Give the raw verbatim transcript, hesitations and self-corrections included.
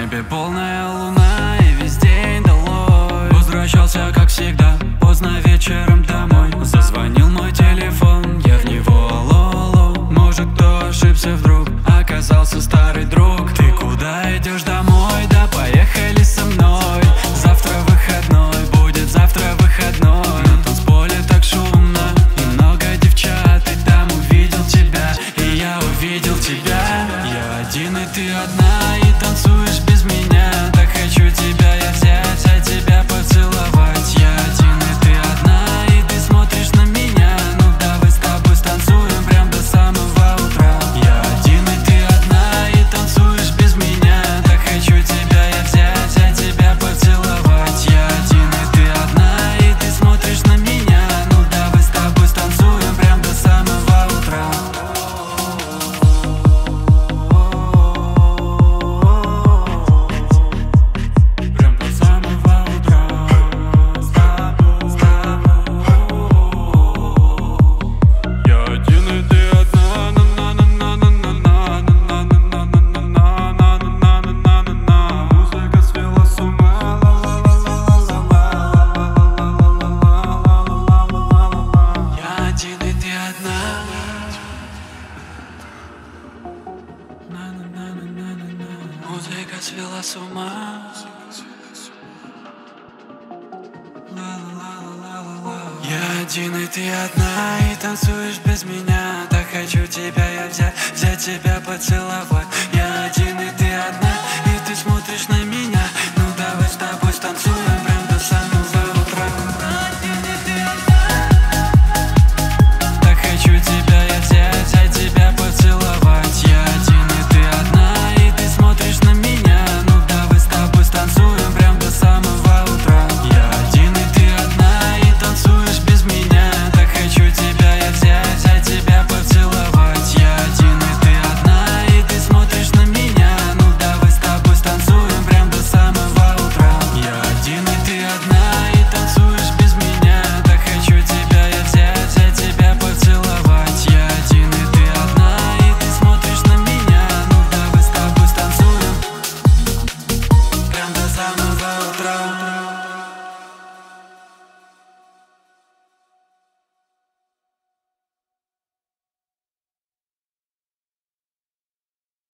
небе полная луна, и весь день долой. Возвращался, как всегда, поздно вечером домой. Зазвонил мой телефон, я в него алло, алло. Может, кто ошибся вдруг, оказался старый друг. Ты куда идешь? Домой? Да поехали со мной. Завтра выходной, будет завтра выходной. На танцполе так шумно и много девчат, и там увидел тебя, и я увидел тебя. Я один и ты одна, и танцуешь без меня. Так хочу тебя я взять, а тебя поцеловать. Я один и ты одна, и ты смотришь на меня. Ну давай с тобой станцуем прям до самого утра. Я один и ты одна, и танцуешь без меня. Так хочу тебя я взять, а тебя поцеловать. Я один и ты одна, и ты смотришь на меня. Ну давай с тобой станцуем прям до самого утра. Музыка свела с ума. Я один и ты одна, и танцуешь без меня. Так хочу тебя я взять, взять тебя поцеловать. Я один и ты одна, и ты смотришь на меня.